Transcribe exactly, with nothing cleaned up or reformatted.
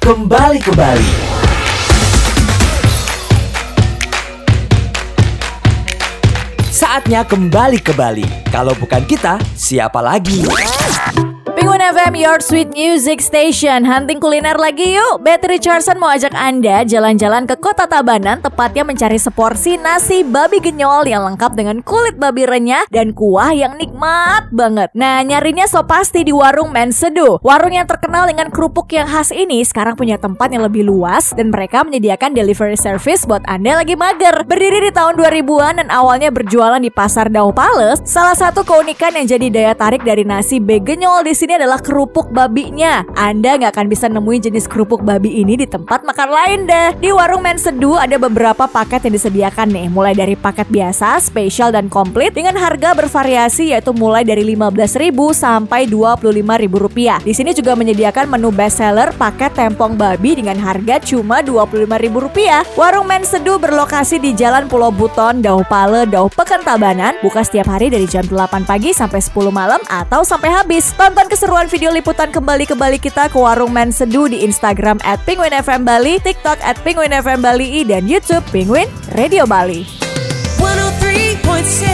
kembali ke Bali. Saatnya kembali ke Bali. Kalau bukan kita, siapa lagi? Penguin F M, your sweet music station. Hunting kuliner lagi yuk. Betty Richardson mau ajak Anda jalan-jalan ke kota Tabanan, tepatnya mencari seporsi nasi babi genyol yang lengkap dengan kulit babi renyah dan kuah yang nikmat banget. Nah, nyarinya so pasti di warung Mensedu. Warung yang terkenal dengan kerupuk yang khas ini sekarang punya tempat yang lebih luas dan mereka menyediakan delivery service buat Anda lagi mager. Berdiri di tahun dua ribuan dan awalnya berjualan di Pasar Dau Pales, salah satu keunikan yang jadi daya tarik dari nasi begenyol di sini adalah kerupuk babinya. Anda nggak akan bisa nemuin jenis kerupuk babi ini di tempat makan lain deh. Di warung Mensedu ada beberapa paket yang disediakan nih, mulai dari paket biasa, spesial dan komplit dengan harga bervariasi yaitu mulai dari lima belas ribu sampai dua puluh lima ribu rupiah. Di sini juga menyediakan menu bestseller paket tempong babi dengan harga cuma dua puluh lima ribu rupiah. Warung Mensedu berlokasi di Jalan Pulau Buton, Dau Pale, Dau Peken, Tabanan. Buka setiap hari dari jam delapan pagi sampai sepuluh malam atau sampai habis. Tonton keseruan video liputan kembali ke Bali kita ke warung Mensedu di Instagram at penguin f m bali, TikTok at penguin f m bali, dan YouTube Penguin Radio Bali. one oh three point six